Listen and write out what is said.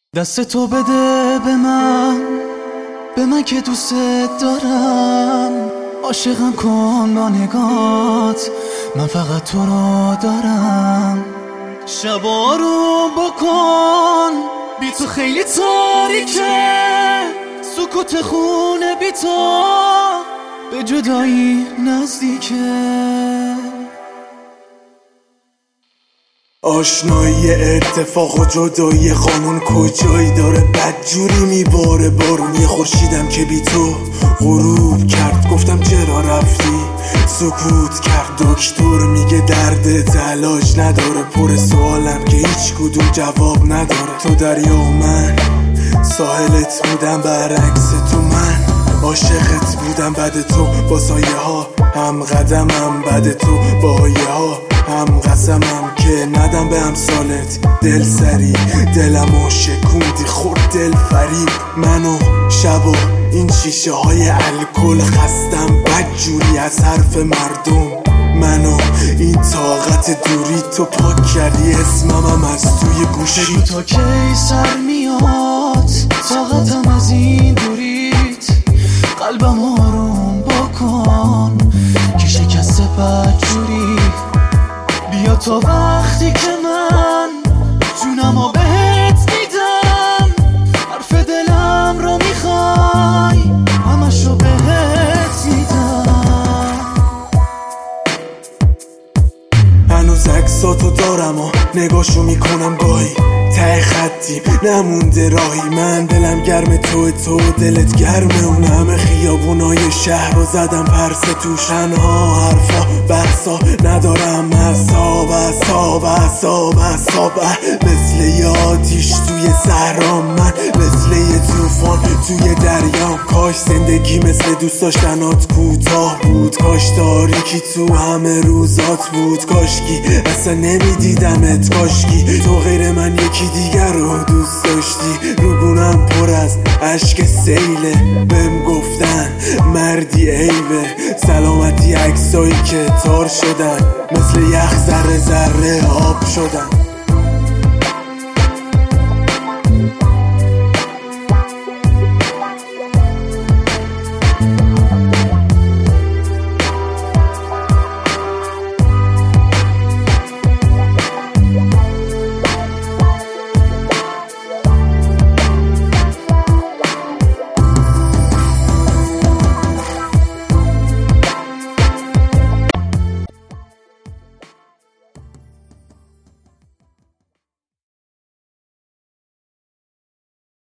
دست تو بده به من که دوست دارم. عاشقم کن با نگات، من فقط تو رو دارم. شبا رو بکن بی تو خیلی تاریکه، سکوت خونه بی تو به جدایی نزدیکه. آشنایی اتفاق و جدایی قانون کجایی داره؟ بدجوری میباره بارون. یه خورشیدم که بی تو غروب کرد، گفتم چرا رفتی؟ سکوت کرد. دکتر میگه درد علاج نداره، پر سوالم که هیچ کدوم جواب نداره. تو دریا و من ساحلت بودم، برعکس تو من عاشقت بودم. بعد تو با سایه ها هم قدمم، بعد تو با آیه ها هم قسمم که ندم به امثالت دل سری. دلمو شکوندی خورد دل فریب منو شبا این شیشه های الکل خستم بدجوری از حرف مردم. منو این طاقت دوری تو پاک کردی، اسممم از توی گوشی. بگو تا کی سر میاد طاقتم از این دوریت، قلبم آروم بکن که شکسته بدجوری. بیا تا وقتی که من جونمو بهت میدم، حرف دلم رو میخوای همشو بهت میدم. هنوز عکساتو دارم و نگاشو میکنم گاهی، ته خطی نمونده راهی. من دلم گرم تو دلت گرمه. اون همه خیابونای شهر رو زدم پرسه توش، تنها حرفا بحثا ندارم. حساب مثل یه آتیش توی صحرا، من مثل یه طوفان توی دریام. کاش زندگی مثل دوست داشتنات کوتاه بود، کاش تاریکی تو همه روزات بود. کاشکی اصلا نمیدیدمت، کاشکی تو غیر من یکی دیگر رو دوست داشتی. روگونم پر از عشق سیله، بهم گفتن مردی عیبه. سلامتی عکسایی که تار شدن، مثل یخ ذره ذره آب شدن.